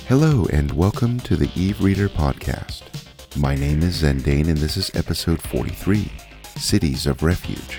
Hello and welcome to the Eve Reader podcast. My name is Zendane and this is episode 43, Cities of Refuge.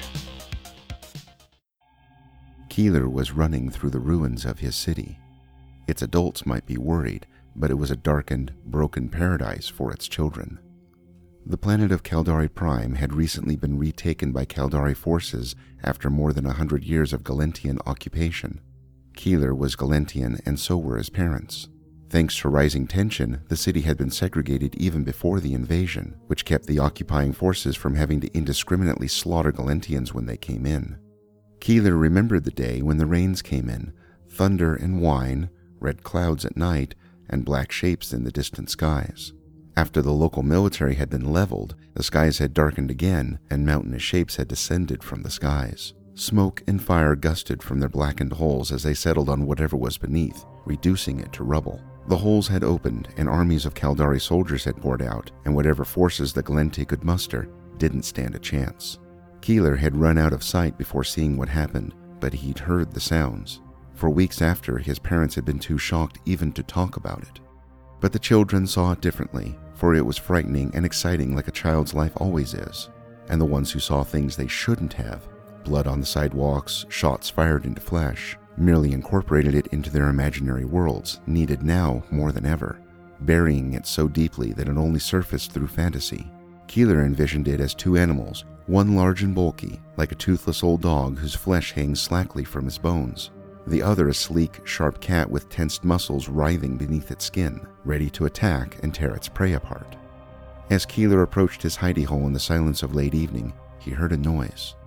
Keeler was running through the ruins of his city. Its adults might be worried, but it was a darkened, broken paradise for its children. The planet of Caldari Prime had recently been retaken by Caldari forces after more than 100 years of Galentian occupation. Keeler was Galentian and so were his parents. Thanks to rising tension, the city had been segregated even before the invasion, which kept the occupying forces from having to indiscriminately slaughter Galentians when they came in. Keeler remembered the day when the rains came in, thunder and wine, red clouds at night, and black shapes in the distant skies. After the local military had been leveled, the skies had darkened again, and mountainous shapes had descended from the skies. Smoke and fire gusted from their blackened holes as they settled on whatever was beneath, reducing it to rubble. The holes had opened, and armies of Caldari soldiers had poured out, and whatever forces the Galenti could muster didn't stand a chance. Keeler had run out of sight before seeing what happened, but he'd heard the sounds. For weeks after, his parents had been too shocked even to talk about it. But the children saw it differently, for it was frightening and exciting like a child's life always is. And the ones who saw things they shouldn't have, blood on the sidewalks, shots fired into flesh, merely incorporated it into their imaginary worlds, needed now more than ever, burying it so deeply that it only surfaced through fantasy. Keeler envisioned it as two animals, one large and bulky, like a toothless old dog whose flesh hangs slackly from his bones. The other a sleek, sharp cat with tensed muscles writhing beneath its skin, ready to attack and tear its prey apart. As Keeler approached his hidey hole in the silence of late evening, he heard a noise.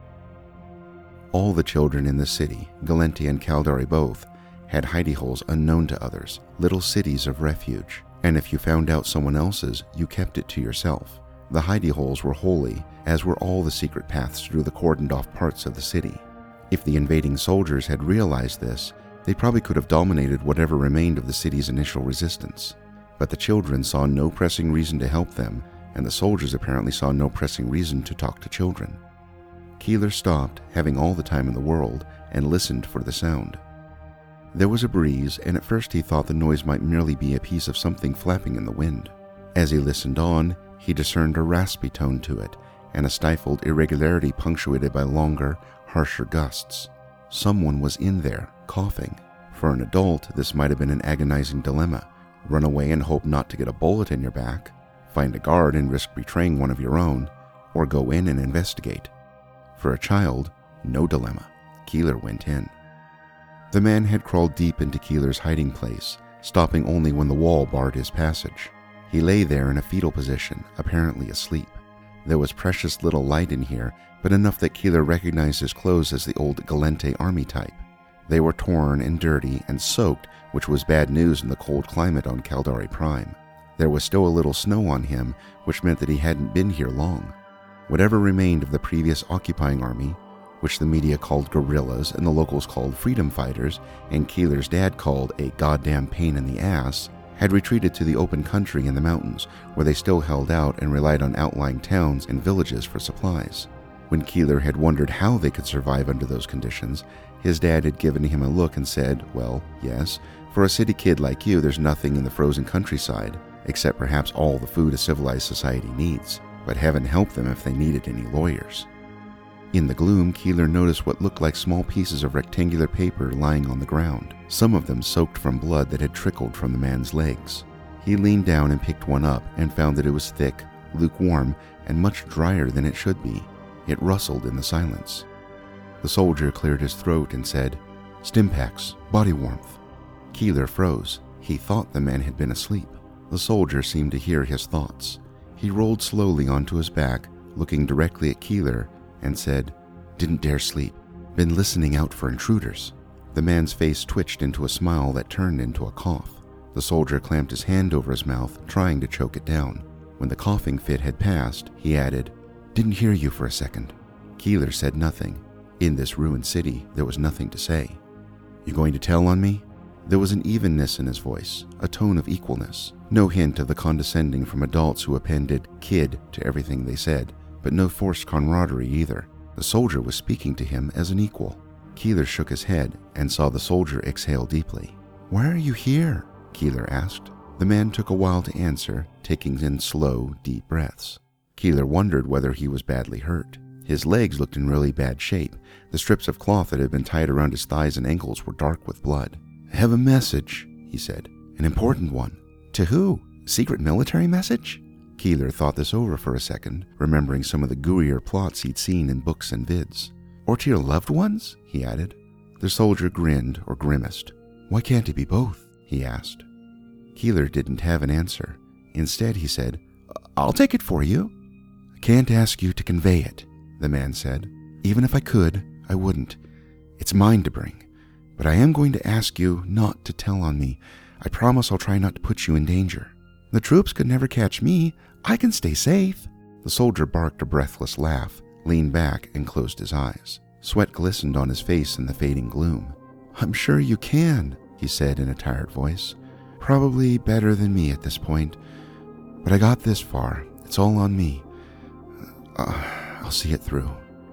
All the children in the city, Galenti and Caldari both, had hidey holes unknown to others, little cities of refuge, and if you found out someone else's, you kept it to yourself. The hidey holes were holy, as were all the secret paths through the cordoned off parts of the city. If the invading soldiers had realized this, they probably could have dominated whatever remained of the city's initial resistance. But the children saw no pressing reason to help them, and the soldiers apparently saw no pressing reason to talk to children. Keeler stopped, having all the time in the world, and listened for the sound. There was a breeze, and at first he thought the noise might merely be a piece of something flapping in the wind. As he listened on, he discerned a raspy tone to it, and a stifled irregularity punctuated by longer, harsher gusts. Someone was in there, coughing. For an adult, this might have been an agonizing dilemma. Run away and hope not to get a bullet in your back, find a guard and risk betraying one of your own, or go in and investigate. For a child, no dilemma. Keeler went in. The man had crawled deep into Keeler's hiding place, stopping only when the wall barred his passage. He lay there in a fetal position, apparently asleep. There was precious little light in here, but enough that Keeler recognized his clothes as the old Galente army type. They were torn and dirty and soaked, which was bad news in the cold climate on Caldari Prime. There was still a little snow on him, which meant that he hadn't been here long. Whatever remained of the previous occupying army, which the media called guerrillas and the locals called freedom fighters, and Keeler's dad called a goddamn pain in the ass, had retreated to the open country in the mountains, where they still held out and relied on outlying towns and villages for supplies. When Keeler had wondered how they could survive under those conditions, his dad had given him a look and said, well, yes, for a city kid like you, there's nothing in the frozen countryside, except perhaps all the food a civilized society needs. But heaven help them if they needed any lawyers. In the gloom, Keeler noticed what looked like small pieces of rectangular paper lying on the ground, some of them soaked from blood that had trickled from the man's legs. He leaned down and picked one up and found that it was thick, lukewarm, and much drier than it should be. It rustled in the silence. The soldier cleared his throat and said, "Stimpaks, body warmth." Keeler froze. He thought the man had been asleep. The soldier seemed to hear his thoughts. He rolled slowly onto his back, looking directly at Keeler, and said, "Didn't dare sleep. Been listening out for intruders." The man's face twitched into a smile that turned into a cough. The soldier clamped his hand over his mouth, trying to choke it down. When the coughing fit had passed, he added, "Didn't hear you for a second." Keeler said nothing. In this ruined city, there was nothing to say. "You going to tell on me?" There was an evenness in his voice, a tone of equalness. No hint of the condescending from adults who appended kid to everything they said, but no forced camaraderie either. The soldier was speaking to him as an equal. Keeler shook his head and saw the soldier exhale deeply. "Why are you here?" Keeler asked. The man took a while to answer, taking in slow, deep breaths. Keeler wondered whether he was badly hurt. His legs looked in really bad shape. The strips of cloth that had been tied around his thighs and ankles were dark with blood. "I have a message," he said. "An important one." "To who? Secret military message?" Keeler thought this over for a second, remembering some of the gooier plots he'd seen in books and vids. "Or to your loved ones?" he added. The soldier grinned or grimaced. "Why can't it be both?" he asked. Keeler didn't have an answer. Instead, he said, "I'll take it for you." "I can't ask you to convey it," the man said. "Even if I could, I wouldn't. It's mine to bring. But I am going to ask you not to tell on me. I promise I'll try not to put you in danger. The troops could never catch me. I can stay safe." The soldier barked a breathless laugh, leaned back, and closed his eyes. Sweat glistened on his face in the fading gloom. "I'm sure you can," he said in a tired voice. "Probably better than me at this point. But I got this far. It's all on me. I'll see it through."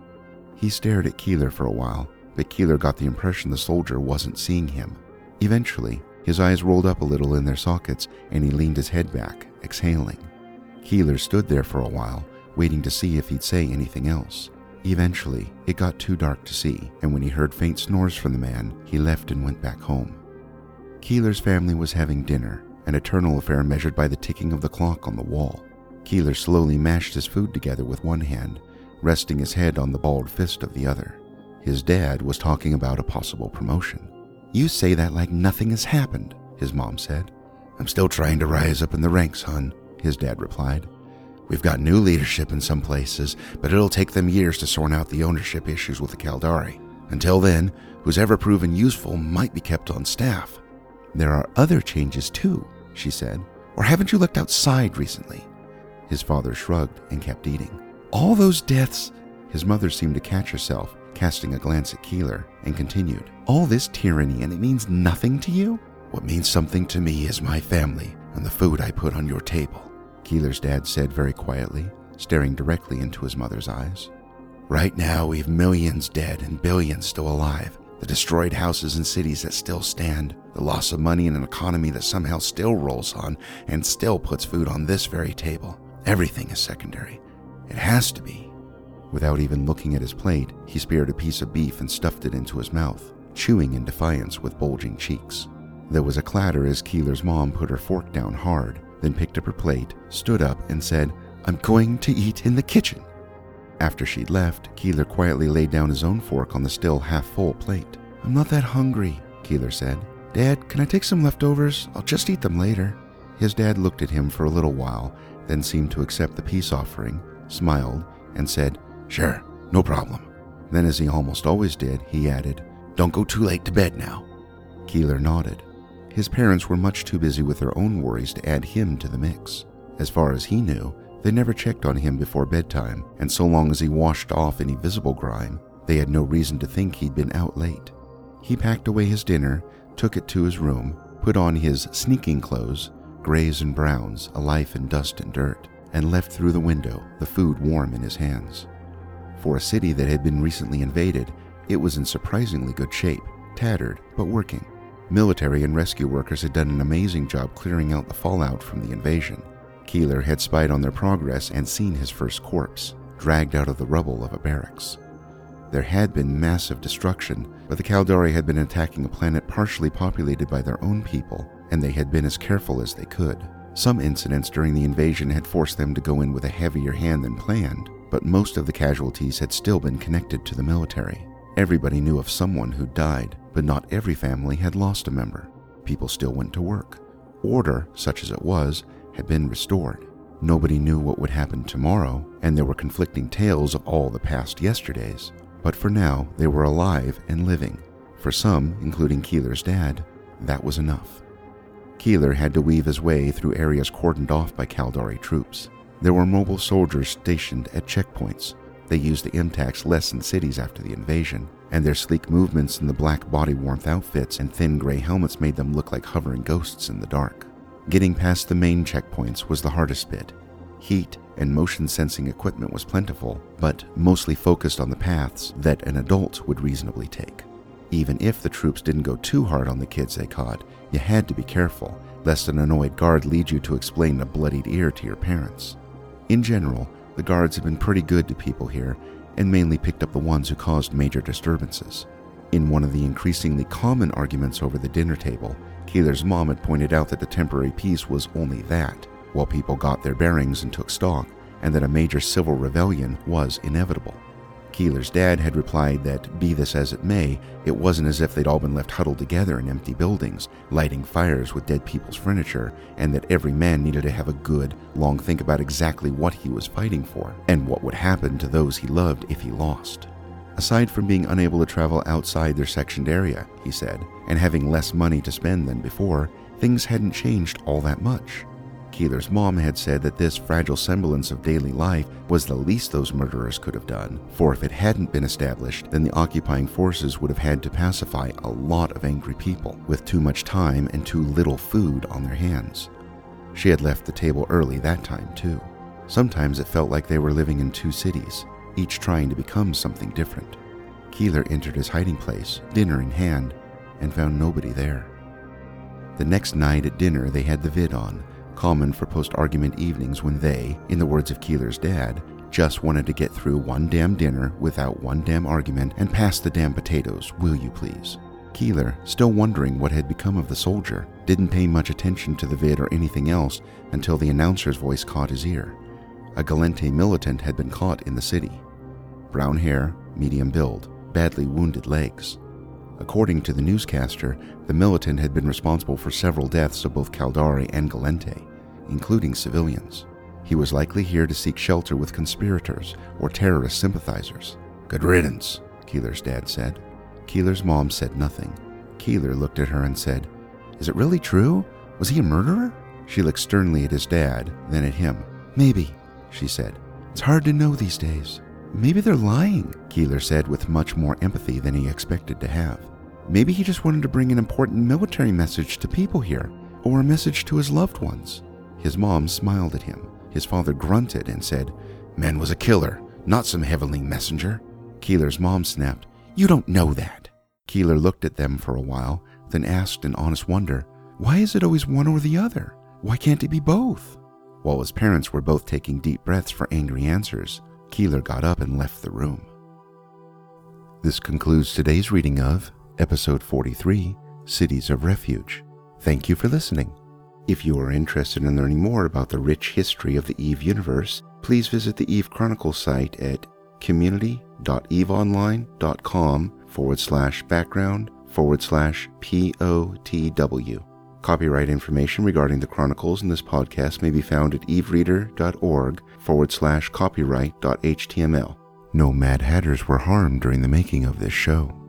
He stared at Keeler for a while, but Keeler got the impression the soldier wasn't seeing him. Eventually, his eyes rolled up a little in their sockets, and he leaned his head back, exhaling. Keeler stood there for a while, waiting to see if he'd say anything else. Eventually, it got too dark to see, and when he heard faint snores from the man, he left and went back home. Keeler's family was having dinner, an eternal affair measured by the ticking of the clock on the wall. Keeler slowly mashed his food together with one hand, resting his head on the balled fist of the other. His dad was talking about a possible promotion. "You say that like nothing has happened," his mom said. "I'm still trying to rise up in the ranks, hon," his dad replied. "We've got new leadership in some places, but it'll take them years to sort out the ownership issues with the Caldari. Until then, who's ever proven useful might be kept on staff." "There are other changes too," she said. "Or haven't you looked outside recently?" His father shrugged and kept eating. "All those deaths..." His mother seemed to catch herself, casting a glance at Keeler, and continued. "All this tyranny, and it means nothing to you?" "What means something to me is my family and the food I put on your table," Keeler's dad said very quietly, staring directly into his mother's eyes. "Right now, we've millions dead and billions still alive. The destroyed houses and cities that still stand, the loss of money in an economy that somehow still rolls on and still puts food on this very table. Everything is secondary. It has to be." Without even looking at his plate, he speared a piece of beef and stuffed it into his mouth, chewing in defiance with bulging cheeks. There was a clatter as Keeler's mom put her fork down hard, then picked up her plate, stood up, and said, "I'm going to eat in the kitchen." After she'd left, Keeler quietly laid down his own fork on the still half-full plate. "I'm not that hungry," Keeler said. "Dad, can I take some leftovers? I'll just eat them later." His dad looked at him for a little while, then seemed to accept the peace offering, smiled, and said, "Sure, no problem." Then, as he almost always did, he added, "Don't go too late to bed now." Keeler nodded. His parents were much too busy with their own worries to add him to the mix. As far as he knew, they never checked on him before bedtime, and so long as he washed off any visible grime, they had no reason to think he'd been out late. He packed away his dinner, took it to his room, put on his sneaking clothes, grays and browns, a life in dust and dirt, and left through the window, the food warm in his hands. For a city that had been recently invaded, it was in surprisingly good shape, tattered but working. Military and rescue workers had done an amazing job clearing out the fallout from the invasion. Keeler had spied on their progress and seen his first corpse, dragged out of the rubble of a barracks. There had been massive destruction, but the Caldari had been attacking a planet partially populated by their own people, and they had been as careful as they could. Some incidents during the invasion had forced them to go in with a heavier hand than planned, but most of the casualties had still been connected to the military. Everybody knew of someone who died, but not every family had lost a member. People still went to work. Order, such as it was, had been restored. Nobody knew what would happen tomorrow, and there were conflicting tales of all the past yesterdays. But for now, they were alive and living. For some, including Keeler's dad, that was enough. Keeler had to weave his way through areas cordoned off by Caldari troops. There were mobile soldiers stationed at checkpoints. They used the MTACs less in cities after the invasion, and their sleek movements in the black body warmth outfits and thin gray helmets made them look like hovering ghosts in the dark. Getting past the main checkpoints was the hardest bit. Heat and motion-sensing equipment was plentiful, but mostly focused on the paths that an adult would reasonably take. Even if the troops didn't go too hard on the kids they caught, you had to be careful, lest an annoyed guard lead you to explain a bloodied ear to your parents. In general, the guards had been pretty good to people here, and mainly picked up the ones who caused major disturbances. In one of the increasingly common arguments over the dinner table, Keeler's mom had pointed out that the temporary peace was only that, while people got their bearings and took stock, and that a major civil rebellion was inevitable. Keeler's dad had replied that, be this as it may, it wasn't as if they'd all been left huddled together in empty buildings, lighting fires with dead people's furniture, and that every man needed to have a good, long think about exactly what he was fighting for, and what would happen to those he loved if he lost. Aside from being unable to travel outside their sectioned area, he said, and having less money to spend than before, things hadn't changed all that much. Keeler's mom had said that this fragile semblance of daily life was the least those murderers could have done, for if it hadn't been established, then the occupying forces would have had to pacify a lot of angry people with too much time and too little food on their hands. She had left the table early that time, too. Sometimes it felt like they were living in two cities, each trying to become something different. Keeler entered his hiding place, dinner in hand, and found nobody there. The next night at dinner they had the vid on, common for post-argument evenings when they, in the words of Keeler's dad, just wanted to get through one damn dinner without one damn argument and pass the damn potatoes, will you please? Keeler, still wondering what had become of the soldier, didn't pay much attention to the vid or anything else until the announcer's voice caught his ear. A Gallente militant had been caught in the city. Brown hair, medium build, badly wounded legs. According to the newscaster, the militant had been responsible for several deaths of both Caldari and Gallente, including civilians. He was likely here to seek shelter with conspirators or terrorist sympathizers. Good riddance, Keeler's dad said. Keeler's mom said nothing. Keeler looked at her and said, Is it really true? Was he a murderer? She looked sternly at his dad, then at him. Maybe, she said. It's hard to know these days. Maybe they're lying, Keeler said with much more empathy than he expected to have. Maybe he just wanted to bring an important military message to people here, or a message to his loved ones. His mom smiled at him. His father grunted and said, Man was a killer, not some heavenly messenger. Keeler's mom snapped, You don't know that. Keeler looked at them for a while, then asked in honest wonder, Why is it always one or the other? Why can't it be both? While his parents were both taking deep breaths for angry answers, Keeler got up and left the room. This concludes today's reading of Episode 43, Cities of Refuge. Thank you for listening. If you are interested in learning more about the rich history of the EVE universe, please visit the EVE Chronicles site at community.eveonline.com/background/POTW. Copyright information regarding the Chronicles in this podcast may be found at evereader.org/copyright.html. No Mad Hatters were harmed during the making of this show.